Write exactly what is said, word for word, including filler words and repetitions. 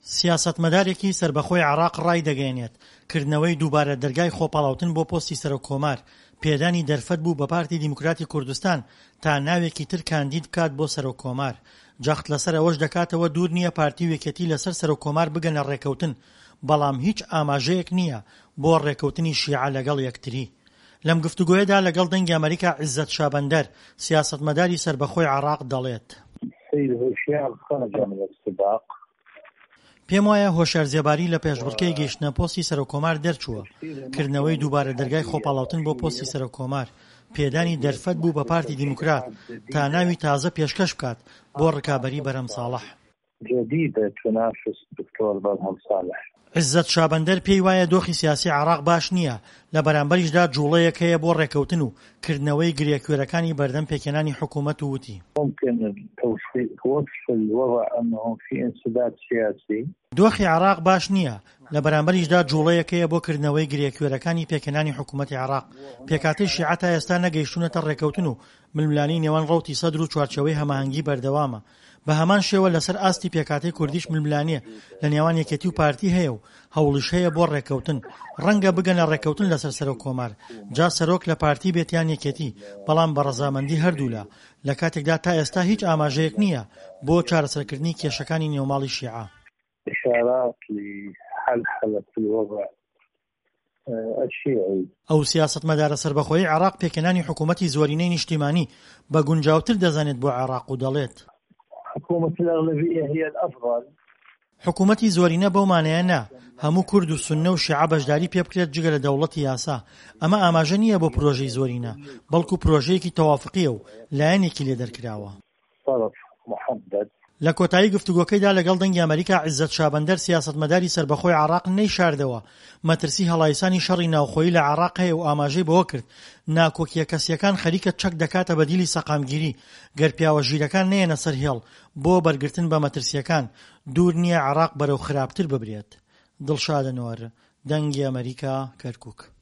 سیاسەتمەدارێکی سەربەخۆی عێراق ڕای دەگەیەنێت کردنەوەی دووبارە دەرگای خۆپاڵاوتن بۆ پۆستی سەرۆکۆمار پێدانی دەرفەت بوو بە پارتی دیموکراتی کوردستان تا ناوێکی تر کاندید بکات بۆ سەرۆکۆمار. جەخت لەسەر ئەوەش دەکاتەوە دوور نییە پارتی وێکێتی لەسەر سەرۆکۆمار بگەنە ڕێکەوتن، بەڵام هیچ ئاماژەیەک نییە بۆ ڕێکەوتنی شیعە لەگەڵ یەکتری. لەم گفتوگۆیەدا لەگەڵ دەنگی ئەمریکا عیزەت شابەندەر سیاسەتمەداری سەربەخۆی عێراق دەڵێت پێم وایە هۆشیارزێباری لە پێشبڕکێی گەیشتنە پۆستی سەرۆکۆمار دەرچووە. کردنەوەی دووبارە دەرگای خۆپاڵاوتن بۆ پۆستی سەرۆکۆمار پێدانی دەرفەت بوو بە پارتی دیموکرات تا ناوی تازە پێشکەش بکات بۆ ڕکابەری بەرهەم ساڵح. عیزەت شابەندەر پێی وایە دۆخی سیاسی عێراق باش نییە، لە بەرامبەریشدا جوڵەیەک هەیە بۆ ڕێکەوتن و کردنەوەی گرێکوێرەکانی بەردەم پێکێنانی حکوومەت و وتی دۆخی عێراق باش نییە، لە بەرامبەریشدا جوڵەیەک هەیە بۆ کردنەوەی گرێکوێرەکانی پێکێنانی حکوومەتی عێراق. پێکاتەی شیعە تا ئێستا نەگەیشتونەتە ڕێکەوتن و ململانی نێوان ڕەوتی سەدر و چوارچەوەی هەماهەنگی بەردەوامە. بە هەمان شێوە لەسەر ئاستی پێکاتەی کوردیش ململانیە لە نێوان یەکێتی و پارتی هەیە و هەوڵش هەیە بۆ ڕێکەوتن. ڕەنگە بگەنە ڕێکەوتن لەسەر سەرۆکۆمار، جا سەرۆک لە پارتی بێتیان یەکێتی، بەڵام بە ڕەزامەندی هەردوولا، لە کاتێکدا تا ئێستا هیچ ئاماژەیەک نییە بۆ چارەسەرکردنی کێشەکانی نێوماڵی شیعە. ئەو سیاسەتمەدارە سەربەخۆیی عێراق پێکێنانی حکوومەتی زۆرینەی نیشتیمانی بە گونجاوتر دەزانێت بۆ عێراق و دەڵێت حکوومەتی زۆرینە بەو مانایە نا، هەموو کورد و سوننە و شیعە بەشداری پێ بکرێت جگە لە دەوڵەتی یاسا. ئەمە ئاماژە نییە بۆ پرۆژەی زۆرینە، بەڵکو پرۆژەیەکی تەوافقیە و لایەنێکی لێ دەرکراوە. لە کۆتایی گفتوگۆکەیدا لەگەڵ دەنگی ئەمریکا عیزەت شابەندەر سیاسەتمەداری سەربەخۆی عێراق نەیشاردەوە مەترسی هەڵایسانی شەڕی ناوخۆیی لە عێراق هەیە و ئاماژەی بەوە کرد ناکۆکیە کەسیەکان خەریکە چەک دەکاتە بەدیلی سەقامگیری گەر پیاوە ژیرەکان نەیەنە سەر هێڵ بۆ بەرگرتن بە مەترسیەکان. دوور نییە عێراق بەرەو خراپتر ببرێت. دڵشادنەوەر، دەنگی ئەمریکا، کەرکووک.